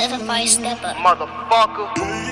certified stepper. Motherfucker.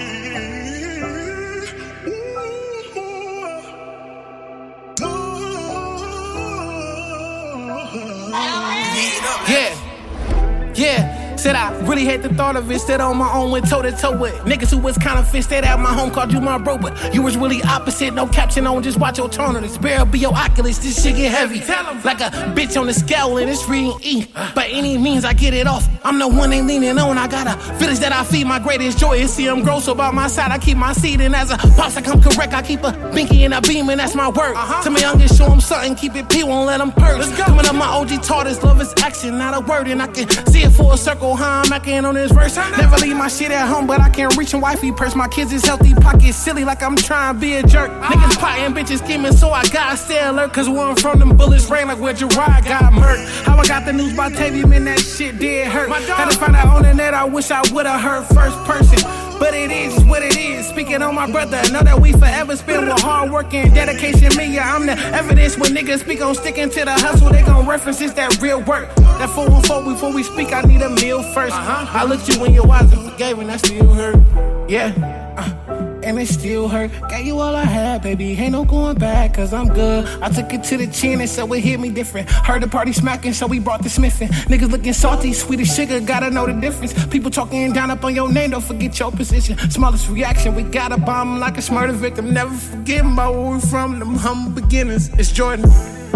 Yeah. Said I really had the thought of it. Stood on my own, went toe to toe with niggas who was kind of fit. Stayed at my home, called you my bro, but you was really opposite. No caption on, just watch your tone. This barrel be your Oculus. This shit get heavy. Like a bitch on the scale and it's reading E. By any means, I get it off. I'm the one they leaning on. I got a village that I feed. My greatest joy is see them grow. So by my side, I keep my seed. And as a pops, I come correct. I keep a binky and a beam, and that's my word. To my youngest, show them something. Keep it P, won't let them purge. Coming up, my OG taught us love is action, not a word. And I can see it for a circle. How I'm acting on this verse. Never leave my shit at home, but I can't reach a wifey purse. My kids is healthy, pockets silly like I'm trying to be a jerk. Niggas plotting, bitches scheming, so I gotta stay alert. Cause one from them bullets rain like where Gerard got murked. How I got the news by Tavy, man, that shit did hurt. Had to find out on the net, I wish I would've heard first person. But it is what it is. Speaking on my brother, know that we forever spend with hard work and dedication. Me, yeah, I'm the evidence. When niggas speak on sticking to the hustle, they gon' reference it's that real work. That 414, before we speak, I need a meal first. I looked you in your eyes and forgave, and that still hurt. Yeah, and it still hurt. Gave you all I had, baby. Ain't no going back, cause I'm good. I took it to the chin, and so it hit me different. Heard the party smacking, so we brought the smithing. Niggas looking salty, sweet as sugar, gotta know the difference. People talking down up on your name, don't forget your position. Smallest reaction, we gotta bomb like a murder victim. Never forget about where we from, them humble beginners. It's Jordan.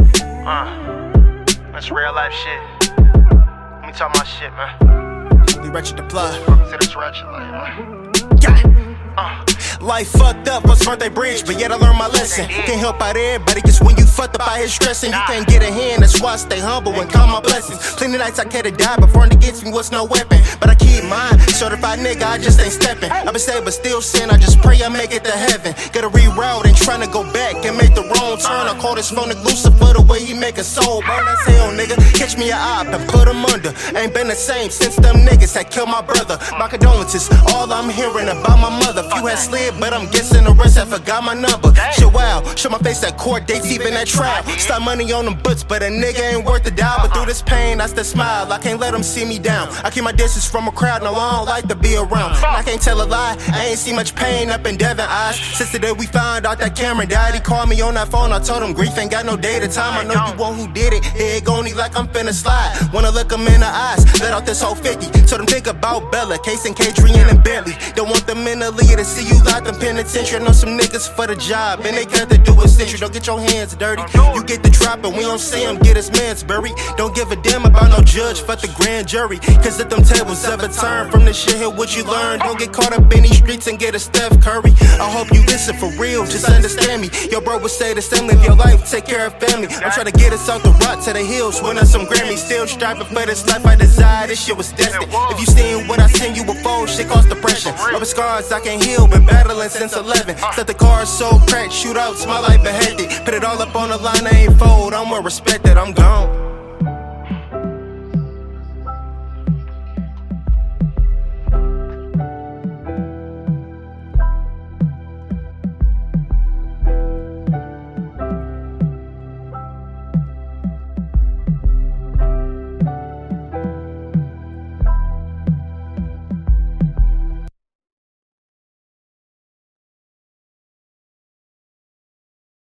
That's real life shit. Let me talk my shit, man. We wretched the plug. To this ratchet life, man. Yeah. Life fucked up, was birthday bridge, but yet I learned my lesson. Can't help out everybody, cause when you fucked up out here stressing, you can't get a hand, that's why I stay humble and count my blessings. Plenty nights I could've died before it gets me, what's no weapon. But I keep mine, certified nigga, I just ain't stepping. I been saved but still sin, I just pray I make it to heaven. Gotta reroute and tryna go back and make the wrong turn. I call this phone Lucifer the way he make a soul burn as hell, nigga. Catch me a op and put him under. Ain't been the same since them niggas had killed my brother. My condolences, all I'm hearing about my mother. Few had slid, but I'm guessing the rest have forgot my number. Shit, wow, show my face at court dates, even at trial. Stop money on them butts, but a nigga ain't worth the dial. But through this pain, I still smile. I can't let them see me down. I keep my distance from a crowd, no, I don't like to be around. And I can't tell a lie, I ain't see much pain up in Devon eyes. Since the day we found out that Cameron died, he called me on that phone. I told him grief ain't got no day to time. I know you one who did it, head gony like I'm finna slide. Wanna look him in the eyes, let out this whole 50. Told him think about Bella, Case and Kadrian and Bentley. Don't want them in the league to see you locked in penitentiary. I know some niggas for the job, and they got to do it century. Don't get your hands dirty. You get the drop, and we don't see him get his man's buried. Don't give a damn about no judge, fuck the grand jury. Cause if them tables ever turn from this shit here, what you learn? Don't get caught up in these streets and get a Steph Curry. I hope you listen for real, just understand me. Your bro would say the same, live your life, take care of family. I'm trying to get us out the rock to the hills, winning some Grammys. Still striving for this life I desire, this shit was destined. If you seen what I seen you before, shit caused depression. Rubber scars I can't heal, been battling since 11. Set the car so cracked, shootouts, my life beheaded. Put it all up on the line, I ain't fold, I'm well respected, I'm gone.